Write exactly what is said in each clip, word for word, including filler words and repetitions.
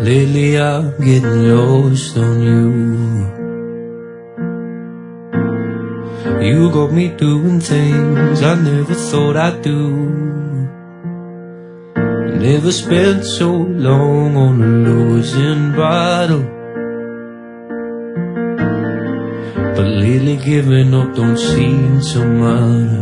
Lately I'm getting lost on you. You got me doing things I never thought I'd do. Never spent so long on a losing battle, but lately giving up don't seem to matter.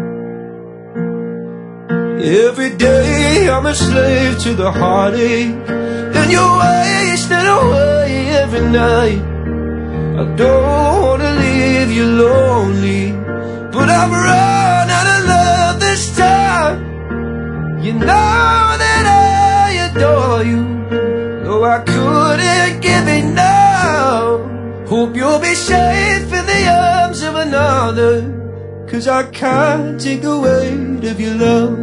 Every day I'm a slave to the heartache, and you're wasting away every night. I don't wanna leave you lonely, but I've run out of love this time. You know that I adore you, though I couldn't give enough. Hope you'll be safe in the arms of another, 'cause I can't take the weight of your love.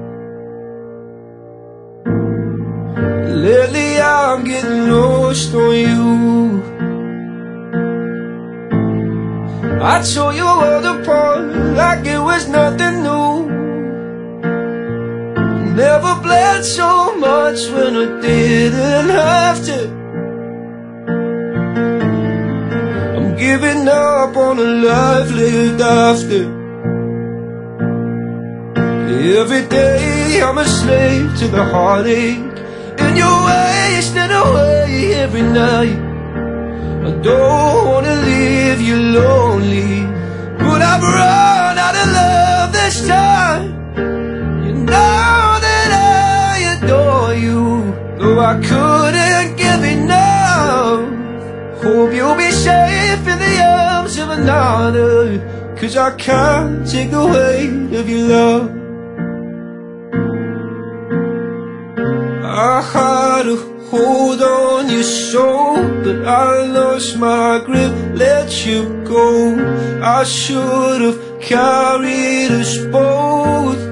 Lately I'm getting lost on you. I tore your world apart like it was nothing new. Never bled so much when I didn't have to. I'm giving up on a life lived after. Every day I'm a slave to the heartache, and you're wasting away every night. I don't wanna leave you lonely, but I've run out of love this time. You know that I adore you, though I couldn't give enough. Hope you'll be safe in the arms of another, 'cause I can't take the weight of your love. I had a hold on your soul, but I lost my grip, let you go. I should have carried us both.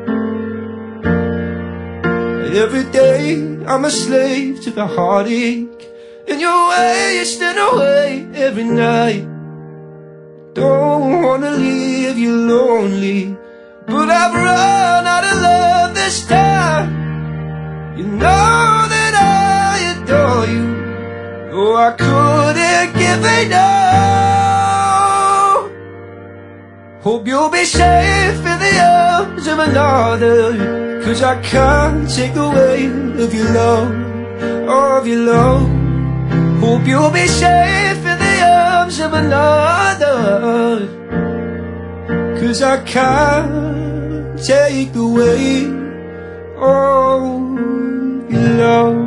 Every day I'm a slave to the heartache, and you're wasting away every night. Don't wanna leave you lonely, but I've run out of love this time. You know that I adore you, though I couldn't give enough. Hope you'll be safe in the arms of another, 'cause I can't take the weight of your love, of your love. Hope you'll be safe in the arms of another, 'cause I can't take the weight of your love.